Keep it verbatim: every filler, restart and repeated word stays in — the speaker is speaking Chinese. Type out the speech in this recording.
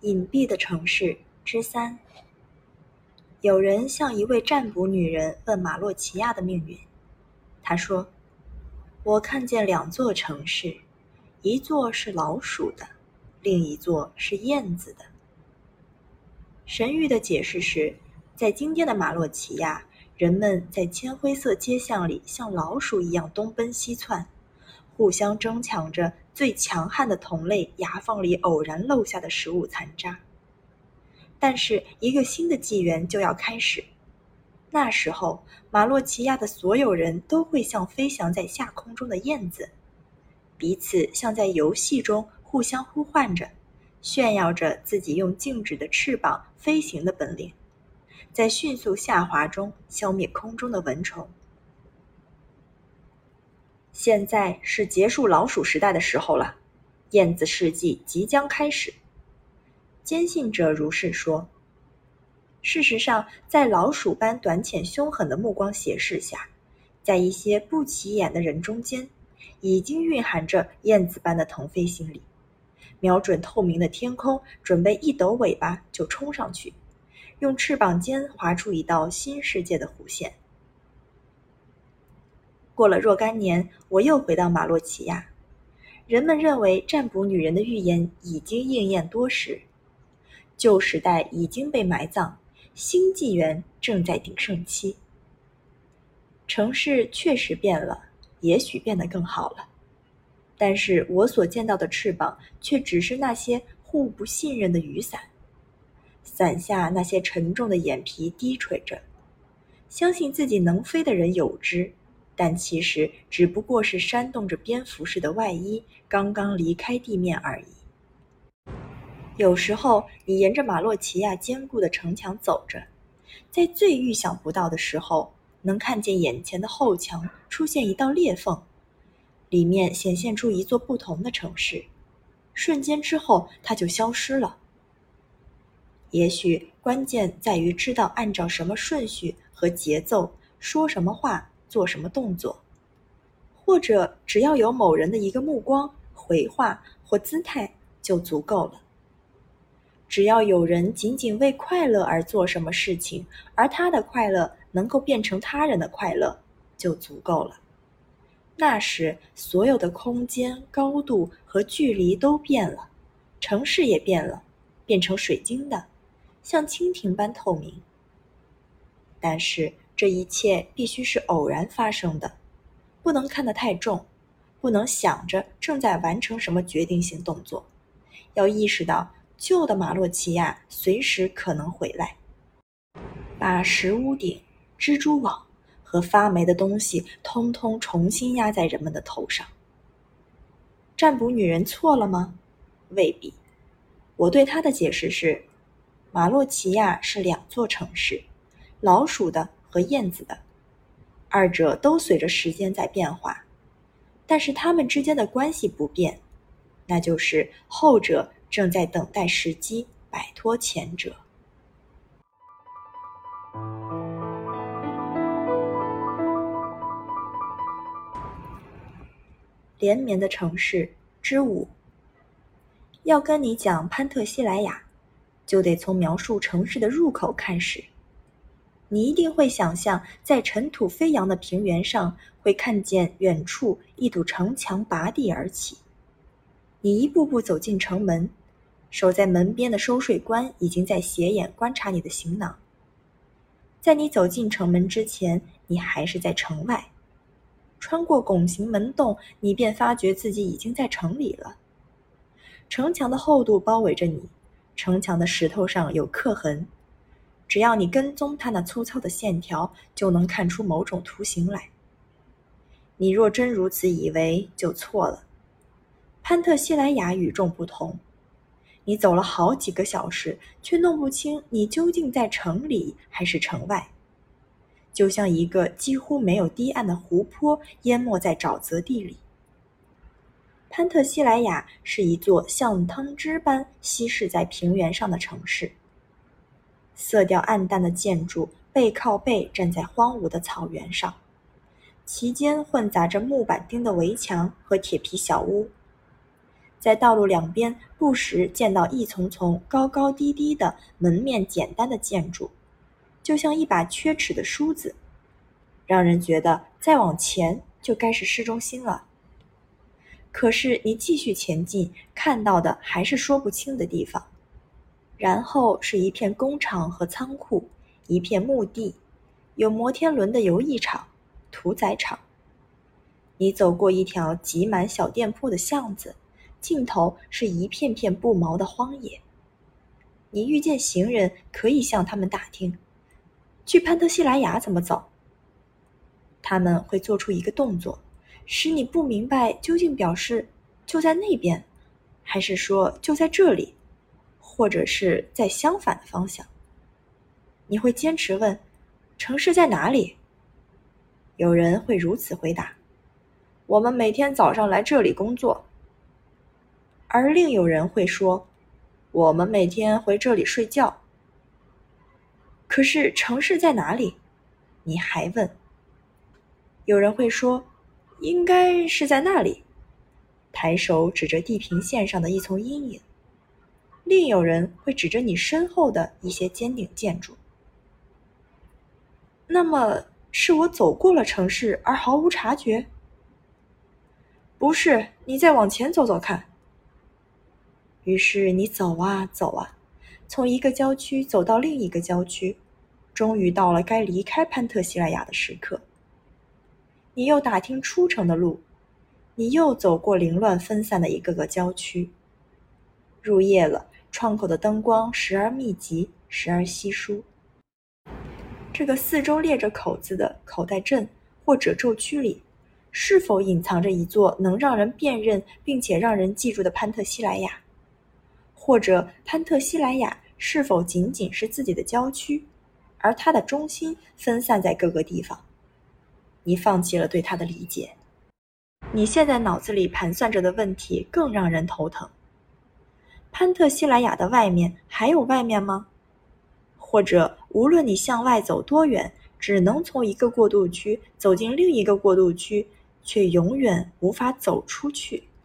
隐蔽的城市之三。有人向一位占卜女人问马洛奇亚的命运，他说：我看见两座城市，一座是老鼠的，另一座是燕子的。神谕的解释是，在今天的马洛奇亚，人们在铅灰色街巷里像老鼠一样东奔西窜，互相争抢着最强悍的同类牙缝里偶然漏下的食物残渣。但是一个新的纪元就要开始，那时候马洛奇亚的所有人都会像飞翔在下空中的燕子，彼此像在游戏中互相呼唤着，炫耀着自己用静止的翅膀飞行的本领，在迅速下滑中消灭空中的蚊虫。现在是结束老鼠时代的时候了，燕子世纪即将开始。坚信者如是说。事实上，在老鼠般短浅凶狠的目光斜视下，在一些不起眼的人中间，已经蕴含着燕子般的腾飞心理，瞄准透明的天空，准备一抖尾巴就冲上去，用翅膀尖划出一道新世界的弧线。过了若干年，我又回到马洛奇亚，人们认为占卜女人的预言已经应验多时，旧时代已经被埋葬，新纪元正在鼎盛期。城市确实变了，也许变得更好了，但是我所见到的翅膀却只是那些互不信任的雨伞，伞下那些沉重的眼皮低垂着，相信自己能飞的人有之，但其实只不过是扇动着蝙蝠似的外衣刚刚离开地面而已。有时候你沿着马洛奇亚坚固的城墙走着，在最预想不到的时候，能看见眼前的后墙出现一道裂缝，里面显现出一座不同的城市，瞬间之后它就消失了。也许关键在于知道按照什么顺序和节奏说什么话，做什么动作，或者只要有某人的一个目光、回话或姿态就足够了。只要有人仅仅为快乐而做什么事情，而他的快乐能够变成他人的快乐，就足够了。那时，所有的空间、高度和距离都变了，城市也变了，变成水晶的，像蜻蜓般透明。但是，这一切必须是偶然发生的，不能看得太重，不能想着正在完成什么决定性动作，要意识到旧的马洛奇亚随时可能回来，把石屋顶、蜘蛛网和发霉的东西通通重新压在人们的头上。占卜女人错了吗？未必。我对她的解释是，马洛奇亚是两座城市，老鼠的和燕子的，二者都随着时间在变化，但是它们之间的关系不变，那就是后者正在等待时机摆脱前者。连绵的城市之五。要跟你讲潘特西莱雅，就得从描述城市的入口开始。你一定会想象，在尘土飞扬的平原上，会看见远处一堵城墙拔地而起。你一步步走进城门，守在门边的收税官已经在斜眼观察你的行囊。在你走进城门之前，你还是在城外。穿过拱形门洞，你便发觉自己已经在城里了。城墙的厚度包围着你，城墙的石头上有刻痕，只要你跟踪它那粗糙的线条，就能看出某种图形来。你若真如此以为，就错了。潘特西莱雅与众不同，你走了好几个小时，却弄不清你究竟在城里还是城外，就像一个几乎没有堤岸的湖泊淹没在沼泽地里。潘特西莱雅是一座像汤汁般稀释在平原上的城市，色调暗淡的建筑背靠背站在荒芜的草原上，其间混杂着木板钉的围墙和铁皮小屋。 在道路两边不时见到一丛丛高高低低的门面简单的建筑，就像一把缺齿的梳子，让人觉得再往前就该是市中心了。可是你继续前进，看到的还是说不清的地方，然后是一片工厂和仓库，一片墓地，有摩天轮的游艺场、屠宰场。你走过一条挤满小店铺的巷子，尽头是一片片不毛的荒野。你遇见行人，可以向他们打听，去潘特西莱雅怎么走？他们会做出一个动作，使你不明白究竟表示就在那边，还是说就在这里，或者是在相反的方向。你会坚持问，城市在哪里？有人会如此回答，我们每天早上来这里工作。而另有人会说，我们每天回这里睡觉。可是城市在哪里？你还问。有人会说，应该是在那里，抬手指着地平线上的一丛阴影。另有人会指着你身后的一些尖顶建筑。那么是我走过了城市而毫无察觉？不是，你再往前走走看。于是你走啊走啊，从一个郊区走到另一个郊区，终于到了该离开潘特西莱雅的时刻。你又打听出城的路，你又走过凌乱分散的一个个郊区。入夜了，窗口的灯光时而密集，时而稀疏。这个四周裂着口子的口袋镇或褶皱区里，是否隐藏着一座能让人辨认并且让人记住的潘特西莱雅？或者潘特西莱雅是否仅仅是自己的郊区，而它的中心分散在各个地方？你放弃了对它的理解。你现在脑子里盘算着的问题更让人头疼。潘特西莱雅的外面还有外面吗？或者无论你向外走多远，只能从一个过渡区走进另一个过渡区，却永远无法走出去。